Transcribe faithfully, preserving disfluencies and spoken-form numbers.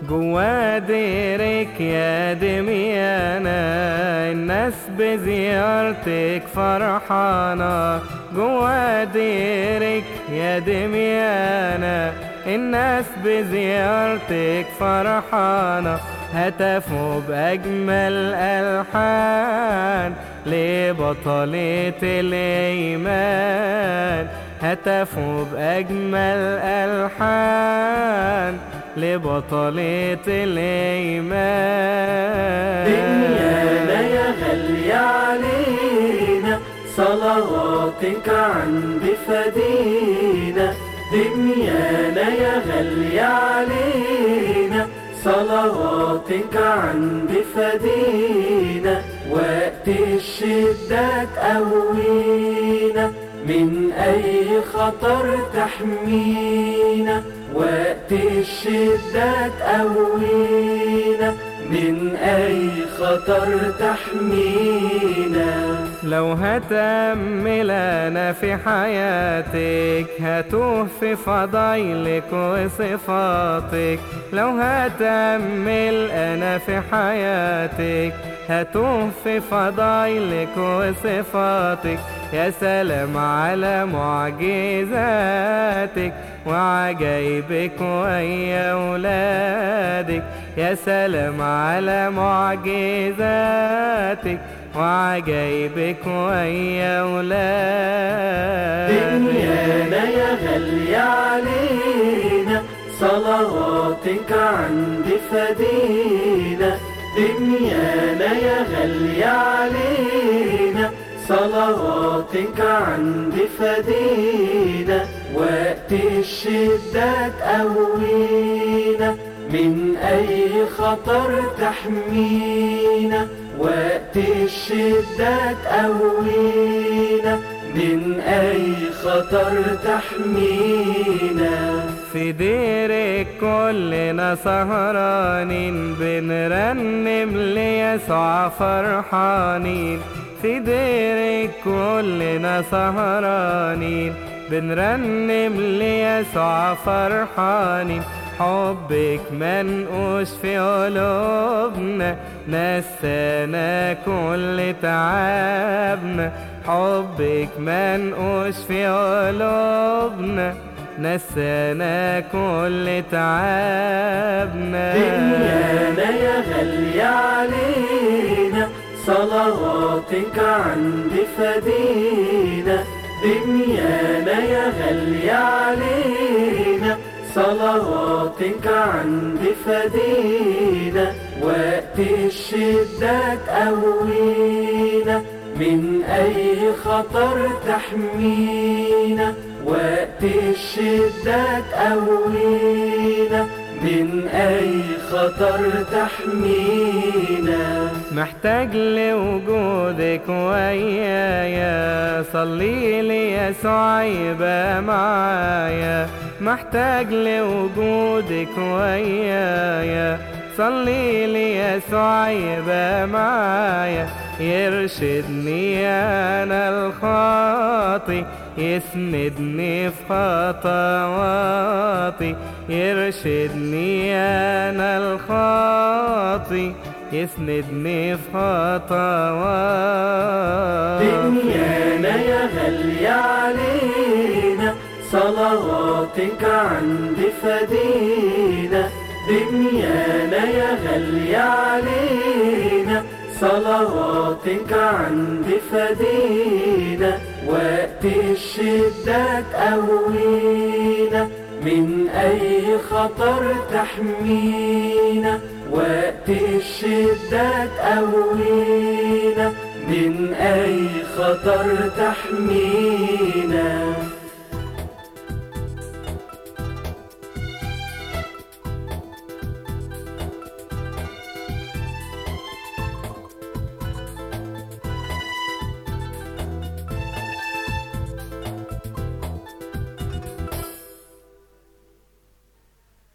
جوا ديرك يا دميانة الناس بزيارتك فرحانة. جوا ديرك يا دميانة الناس بزيارتك فرحانة. هتفوا بأجمل ألحان لبطلة الإيمان. هتفوا بأجمل ألحان لبطلة الإيمان. دنيانا يا غالية علينا صلواتك عند فدينا. دنيانا يا غالية علينا صلواتك عند فدينا. وقت الشدة تقوينا من أي خطر تحمينا. وقت الشدة تقوينا من أي خطر تحمينا. لو هتأمل أنا في حياتك هتوه في فضايلك وصفاتك. لو هتأمل أنا في حياتك هتوه في فضايلك وصفاتك. يا سلام على معجزاتك وعجايبك ويا أولادك. يا سلام على معجزاتك وعجايبك ويا أولادك. دنيانا يا غالية علينا صلواتك عند فدينا. دنيانا يا غالية علينا صلواتك عند فدينا. وقت الشدة تقوينا من أي خطر تحمينا. وقت الشدة تقوينا من أي خطر تحمينا. في ديرك كلنا سهرانين بنرنم ليسوع فرحانين. في ديرك كلنا سهرانين بنرنم ليسوع فرحانين. حبك منقوش في قلوبنا نسانا كل تعبنا. حبك منقوش في قلوبنا نسانا كل تعبنا. دنيانا يا غالية علينا صلواتك عند فدينا. دنيانا يا غالية علينا صلواتك عند فدينا. وقت الشدة تقوينا من أي خطر تحمينا. وقت الشدة تقوينا من أي خطر تحمينا. محتاج لوجودك ويايا صلي لي يسوع يبقى معايا. محتاج لوجودك ويايا صلي لي يسوع يبقى معايا. يرشدني أنا الخاطي يسندني في خطواتي. يرشدني أنا الخاطي يسندني في خطواتي. دنيانا يا غالية علينا صلواتك عند فدينا. دنيانا يا غالية علينا صلواتك عند فدينا. وقت الشدة تقوينا من أي خطر تحمينا. وقت الشدة تقوينا من أي خطر تحمينا.